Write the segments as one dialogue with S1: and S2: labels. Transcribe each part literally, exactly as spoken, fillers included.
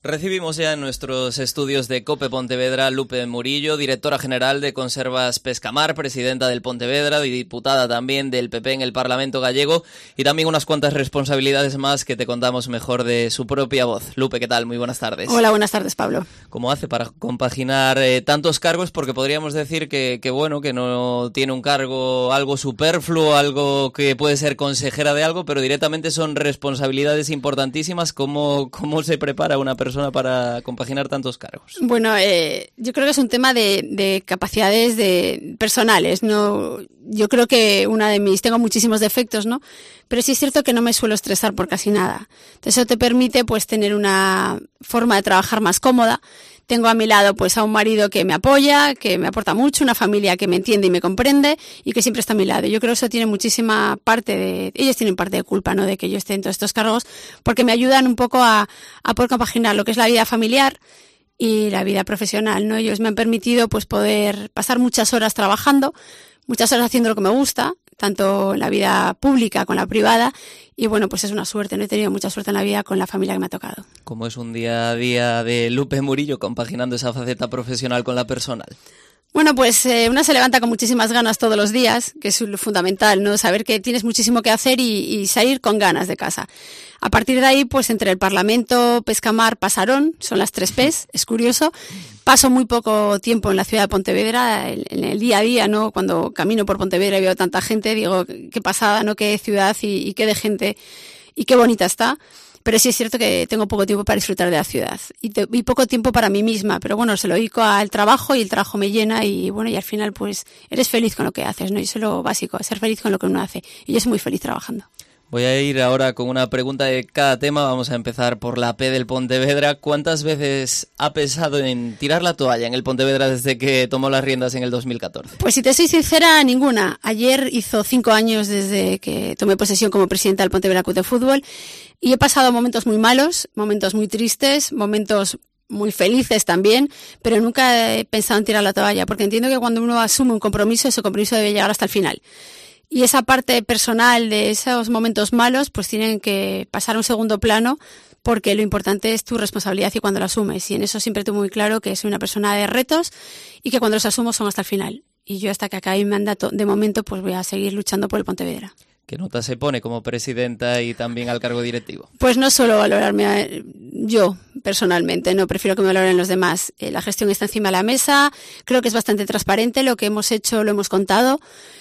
S1: Recibimos ya en nuestros estudios de COPE Pontevedra Lupe Murillo, directora general de Conservas Pescamar, presidenta del Pontevedra y diputada también del P P en el Parlamento gallego, y también unas cuantas responsabilidades más que te contamos mejor de su propia voz. Lupe, ¿qué tal? Muy buenas tardes.
S2: Hola, buenas tardes, Pablo.
S1: ¿Cómo hace para compaginar eh, tantos cargos? Porque podríamos decir que, que, bueno, que no tiene un cargo algo superfluo, algo que puede ser consejera de algo, pero directamente son responsabilidades importantísimas. ¿Cómo, cómo se prepara una persona para compaginar tantos cargos?
S2: Bueno, eh, yo creo que es un tema de, de capacidades de personales, ¿no? Yo creo que una de mis, tengo muchísimos defectos, ¿no? Pero sí es cierto que no me suelo estresar por casi nada. Entonces eso te permite, pues, tener una forma de trabajar más cómoda. Tengo a mi lado, pues, a un marido que me apoya, que me aporta mucho, una familia que me entiende y me comprende y que siempre está a mi lado. Yo creo que eso tiene muchísima parte de, ellos tienen parte de culpa, ¿no?, de que yo esté en todos estos cargos, porque me ayudan un poco a, a poder compaginar lo que es la vida familiar y la vida profesional, ¿no? Ellos me han permitido, pues, poder pasar muchas horas trabajando, muchas horas haciendo lo que me gusta, tanto en la vida pública como en la privada, y bueno, pues es una suerte, no he tenido mucha suerte en la vida con la familia que me ha tocado.
S1: ¿Cómo es un día a día de Lupe Murillo compaginando esa faceta profesional con la personal?
S2: Bueno, pues eh, una se levanta con muchísimas ganas todos los días, que es lo fundamental, ¿no? Saber que tienes muchísimo que hacer y, y salir con ganas de casa. A partir de ahí, pues entre el Parlamento, Pescamar, Pasarón, son las tres P's, es curioso. Paso muy poco tiempo en la ciudad de Pontevedra, en, en el día a día, ¿no? Cuando camino por Pontevedra y veo tanta gente, digo, qué pasada, ¿no? Qué ciudad y, y qué de gente y qué bonita está. Pero sí es cierto que tengo poco tiempo para disfrutar de la ciudad y, te, y poco tiempo para mí misma, pero bueno, se lo dedico al trabajo y el trabajo me llena y bueno, y al final pues eres feliz con lo que haces, ¿no? Y eso es lo básico, ser feliz con lo que uno hace. Y yo soy muy feliz trabajando.
S1: Voy a ir ahora con una pregunta de cada tema. Vamos a empezar por la P del Pontevedra. ¿Cuántas veces ha pensado en tirar la toalla en el Pontevedra desde que tomó las riendas en el dos mil catorce?
S2: Pues si te soy sincera, ninguna. Ayer hizo cinco años desde que tomé posesión como presidenta del Pontevedra Club de Fútbol y he pasado momentos muy malos, momentos muy tristes, momentos muy felices también, pero nunca he pensado en tirar la toalla, porque entiendo que cuando uno asume un compromiso, ese compromiso debe llegar hasta el final. Y esa parte personal de esos momentos malos, pues tienen que pasar a un segundo plano, porque lo importante es tu responsabilidad y cuando lo asumes. Y en eso siempre tengo muy claro que soy una persona de retos y que cuando los asumo son hasta el final. Y yo hasta que acabe mi mandato, de momento, pues voy a seguir luchando por el Pontevedra.
S1: ¿Qué nota se pone como presidenta y también al cargo directivo?
S2: Pues no solo valorarme a, yo personalmente, no prefiero que me valoren los demás. Eh, la gestión está encima de la mesa, creo que es bastante transparente, lo que hemos hecho lo hemos contado.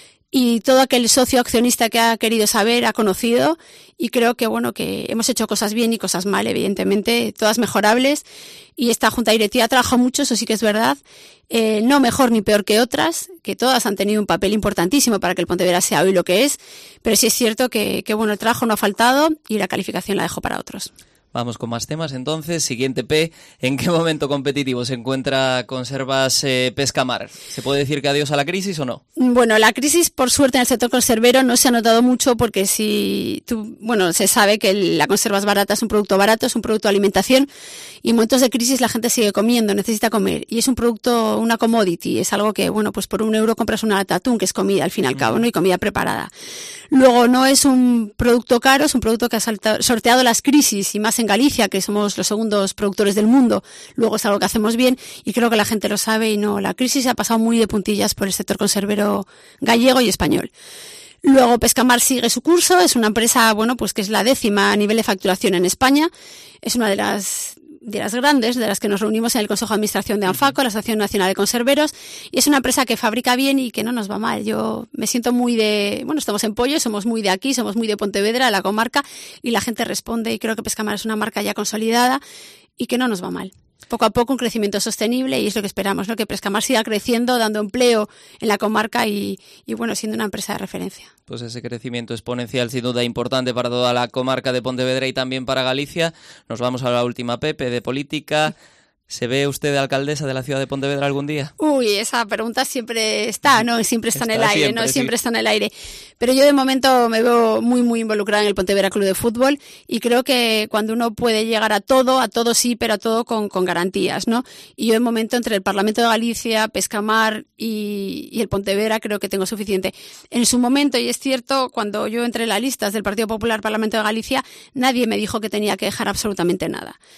S2: Y todo aquel socio accionista que ha querido saber ha conocido y creo que bueno que hemos hecho cosas bien y cosas mal, evidentemente, todas mejorables y esta junta directiva ha trabajado mucho, eso sí que es verdad, eh, no mejor ni peor que otras, que todas han tenido un papel importantísimo para que el Pontevedra sea hoy lo que es, pero sí es cierto que, que bueno, el trabajo no ha faltado y la calificación la dejo para otros.
S1: Vamos con más temas entonces. Siguiente P, ¿en qué momento competitivo se encuentra Conservas eh, Pescamar? ¿Se puede decir que adiós a la crisis o no?
S2: Bueno, la crisis por suerte en el sector conservero no se ha notado mucho porque si tú, bueno, se sabe que la conserva es barata, es un producto barato, es un producto de alimentación y en momentos de crisis la gente sigue comiendo, necesita comer y es un producto, una commodity, es algo que, bueno, pues por un euro compras una lata de atún, que es comida al fin y al cabo, ¿no? Y comida preparada. Luego no es un producto caro, es un producto que ha saltado, sorteado las crisis y más en Galicia, que somos los segundos productores del mundo, luego es algo que hacemos bien y creo que la gente lo sabe y no, la crisis ha pasado muy de puntillas por el sector conservero gallego y español. Luego Pescamar sigue su curso, es una empresa, bueno, pues que es la décima a nivel de facturación en España, es una de las de las grandes, de las que nos reunimos en el Consejo de Administración de ANFACO, la Asociación Nacional de Conserveros, y es una empresa que fabrica bien y que no nos va mal. Yo me siento muy de, bueno, estamos en Pollo, somos muy de aquí, somos muy de Pontevedra, de la comarca, y la gente responde, y creo que Pescamar es una marca ya consolidada y que no nos va mal. Poco a poco un crecimiento sostenible y es lo que esperamos, ¿no? Que Pescamar siga creciendo, dando empleo en la comarca y, y bueno, siendo una empresa de referencia.
S1: Pues ese crecimiento exponencial sin duda importante para toda la comarca de Pontevedra y también para Galicia. Nos vamos a la última P, P de política. ¿Se ve usted de alcaldesa de la ciudad de Pontevedra algún día?
S2: Uy, esa pregunta siempre está, ¿no? Siempre está, está en el aire,
S1: siempre,
S2: ¿no?
S1: sí.
S2: Siempre está en el aire. Pero yo de momento me veo muy, muy involucrada en el Pontevedra Club de Fútbol y creo que cuando uno puede llegar a todo, a todo sí, pero a todo con, con garantías, ¿no? Y yo de momento entre el Parlamento de Galicia, Pescamar y, y el Pontevedra creo que tengo suficiente. En su momento, y es cierto, cuando yo entré en las listas del Partido Popular Parlamento de Galicia, nadie me dijo que tenía que dejar absolutamente nada.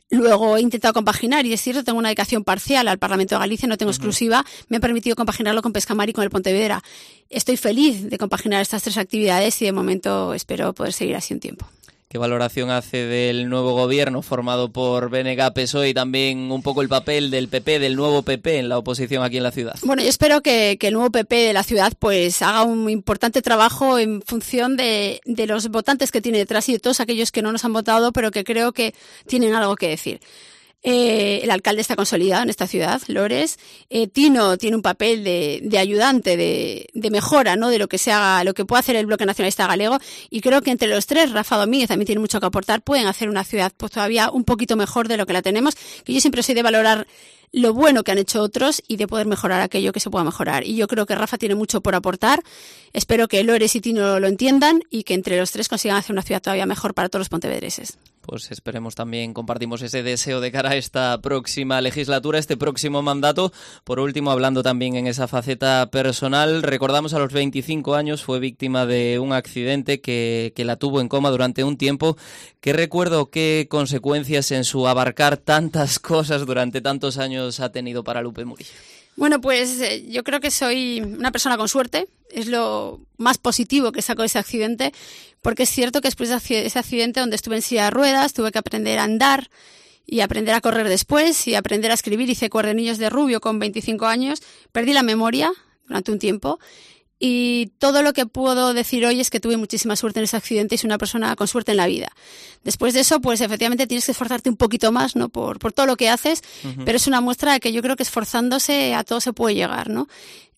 S2: Luego he intentado compaginar, y es cierto, tengo una dedicación parcial al Parlamento de Galicia, no tengo uh-huh. exclusiva, me ha permitido compaginarlo con Pescamar y con el Pontevedra. Estoy feliz de compaginar estas tres actividades y de momento espero poder seguir así un tiempo.
S1: ¿Qué valoración hace del nuevo gobierno formado por B N G, P S O E y también un poco el papel del P P, del nuevo P P en la oposición aquí en la ciudad?
S2: Bueno, yo espero que, que el nuevo P P de la ciudad pues haga un importante trabajo en función de, de los votantes que tiene detrás y de todos aquellos que no nos han votado, pero que creo que tienen algo que decir. Eh, el alcalde está consolidado en esta ciudad, Lores. Eh, Tino tiene un papel de, de ayudante, de, de mejora, ¿no? De lo que se haga, lo que puede hacer el Bloque Nacionalista Galego. Y creo que entre los tres, Rafa Domínguez también tiene mucho que aportar, pueden hacer una ciudad pues todavía un poquito mejor de lo que la tenemos. Que yo siempre soy de valorar lo bueno que han hecho otros y de poder mejorar aquello que se pueda mejorar. Y yo creo que Rafa tiene mucho por aportar. Espero que Lores y Tino lo entiendan y que entre los tres consigan hacer una ciudad todavía mejor para todos los pontevedreses.
S1: Pues esperemos también, compartimos ese deseo de cara a esta próxima legislatura, este próximo mandato. Por último, hablando también en esa faceta personal, recordamos a los veinticinco años, fue víctima de un accidente que, que la tuvo en coma durante un tiempo. ¿Qué recuerdo, qué consecuencias en su abarcar tantas cosas durante tantos años ha tenido para Lupe Murillo?
S2: Bueno, pues eh, yo creo que soy una persona con suerte, es lo más positivo que saco de ese accidente, porque es cierto que después de ese accidente donde estuve en silla de ruedas, tuve que aprender a andar y aprender a correr después y aprender a escribir, hice cuadernillos de rubio con veinticinco años, perdí la memoria durante un tiempo. Y todo lo que puedo decir hoy es que tuve muchísima suerte en ese accidente y soy una persona con suerte en la vida. Después de eso, pues efectivamente tienes que esforzarte un poquito más, ¿no? Por, por todo lo que haces, uh-huh. pero es una muestra de que yo creo que esforzándose a todo se puede llegar, ¿no?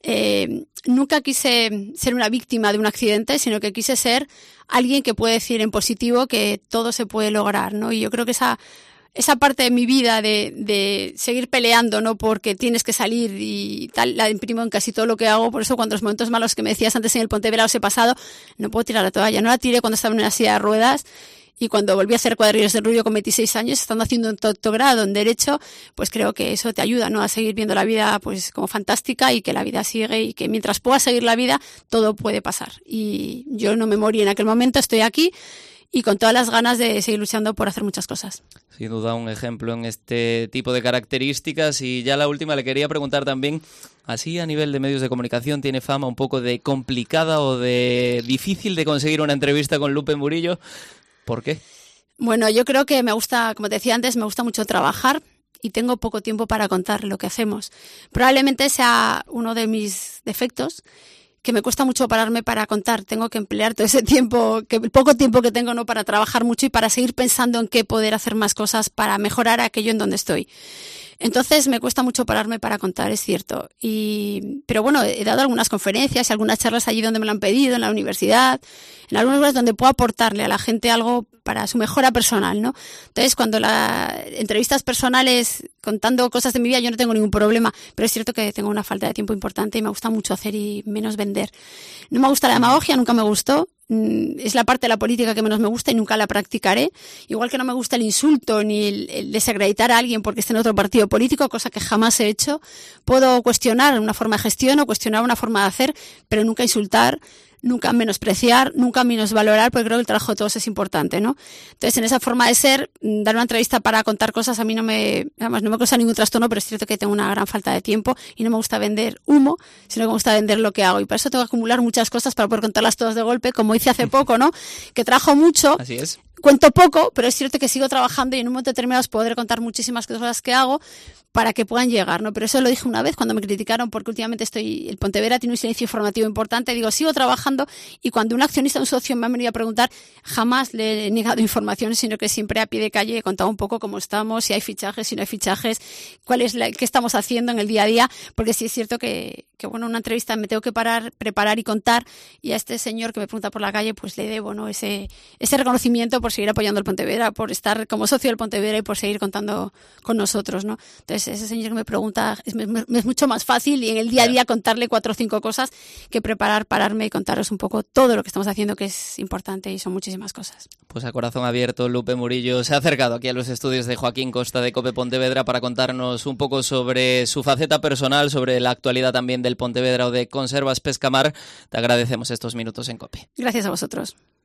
S2: Eh, nunca quise ser una víctima de un accidente, sino que quise ser alguien que puede decir en positivo que todo se puede lograr, ¿no? Y yo creo que esa esa parte de mi vida de, de seguir peleando, ¿no? Porque tienes que salir y tal, la imprimo en casi todo lo que hago. Por eso cuando los momentos malos que me decías antes en el Pontevedra os he pasado, no puedo tirar la toalla. No la tiré cuando estaba en una silla de ruedas y cuando volví a hacer cuadrillos de rubio con veintiséis años, estando haciendo un doctorado en Derecho, pues creo que eso te ayuda, ¿no? A seguir viendo la vida pues como fantástica y que la vida sigue y que mientras puedas seguir la vida, todo puede pasar. Y yo no me morí en aquel momento, estoy aquí y con todas las ganas de seguir luchando por hacer muchas cosas.
S1: Sin duda un ejemplo en este tipo de características. Y ya la última le quería preguntar también, así a nivel de medios de comunicación, ¿tiene fama un poco de complicada o de difícil de conseguir una entrevista con Lupe Murillo? ¿Por qué?
S2: Bueno, yo creo que me gusta, como te decía antes, me gusta mucho trabajar y tengo poco tiempo para contar lo que hacemos. Probablemente sea uno de mis defectos, que me cuesta mucho pararme para contar. Tengo que emplear todo ese tiempo, que el poco tiempo que tengo, no, para trabajar mucho y para seguir pensando en qué poder hacer más cosas para mejorar aquello en donde estoy. Entonces me cuesta mucho pararme para contar, es cierto. Y, pero bueno, he dado algunas conferencias y algunas charlas allí donde me lo han pedido, en la universidad, en algunos lugares donde puedo aportarle a la gente algo para su mejora personal, ¿no? Entonces, cuando las entrevistas personales contando cosas de mi vida, yo no tengo ningún problema, pero es cierto que tengo una falta de tiempo importante y me gusta mucho hacer y menos vender. No me gusta la demagogia, nunca me gustó. Es la parte de la política que menos me gusta y nunca la practicaré. Igual que no me gusta el insulto ni el, el desacreditar a alguien porque esté en otro partido político, cosa que jamás he hecho. Puedo cuestionar una forma de gestión o cuestionar una forma de hacer, pero nunca insultar, nunca menospreciar, nunca minusvalorar, porque creo que el trabajo de todos es importante, ¿no? Entonces, en esa forma de ser, dar una entrevista para contar cosas a mí no me, además, no me causa ningún trastorno, pero es cierto que tengo una gran falta de tiempo y no me gusta vender humo, sino que me gusta vender lo que hago. Y para eso tengo que acumular muchas cosas para poder contarlas todas de golpe, como hice hace poco, ¿no? Que trabajo mucho.
S1: Así es.
S2: Cuento poco, pero es cierto que sigo trabajando y en un momento determinado os podré contar muchísimas cosas que hago para que puedan llegar, ¿no? Pero eso lo dije una vez cuando me criticaron porque últimamente estoy, el Pontevedra tiene un silencio informativo importante, digo, sigo trabajando y cuando un accionista, un socio me ha venido a preguntar, jamás le he negado información, sino que siempre a pie de calle he contado un poco cómo estamos, si hay fichajes, si no hay fichajes, cuál es la, qué estamos haciendo en el día a día, porque sí es cierto que, que bueno, una entrevista me tengo que parar, preparar y contar, y a este señor que me pregunta por la calle, pues le debo, ¿no? Ese, ese reconocimiento por seguir apoyando al Pontevedra, por estar como socio del Pontevedra y por seguir contando con nosotros, ¿no? Entonces, ese señor que me pregunta es, es mucho más fácil y en el día a día contarle cuatro o cinco cosas que preparar, pararme y contaros un poco todo lo que estamos haciendo, que es importante y son muchísimas cosas.
S1: Pues a corazón abierto, Lupe Murillo se ha acercado aquí a los estudios de Joaquín Costa de COPE Pontevedra para contarnos un poco sobre su faceta personal, sobre la actualidad también del Pontevedra o de Conservas Pescamar. Te agradecemos estos minutos en COPE.
S2: Gracias a vosotros.